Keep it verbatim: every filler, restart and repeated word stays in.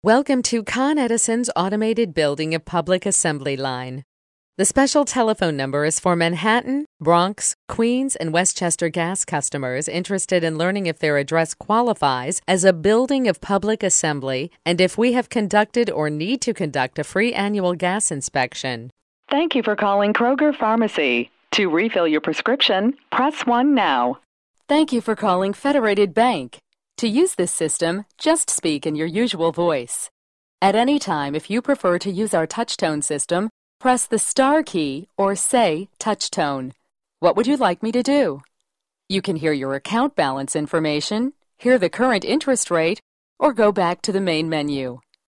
Welcome to Con Edison's automated building of public assembly line. The special telephone number is for Manhattan, Bronx, Queens, and Westchester gas customers interested in learning if their address qualifies as a building of public assembly and if we have conducted or need to conduct a free annual gas inspection. Thank you for calling Kroger Pharmacy. To refill your prescription, press one now. Thank you for calling Federated Bank. To use this system, just speak in your usual voice. At any time, if you prefer to use our touch-tone system, press the star key or say touch-tone. What would you like me to do? You can hear your account balance information, hear the current interest rate, or go back to the main menu.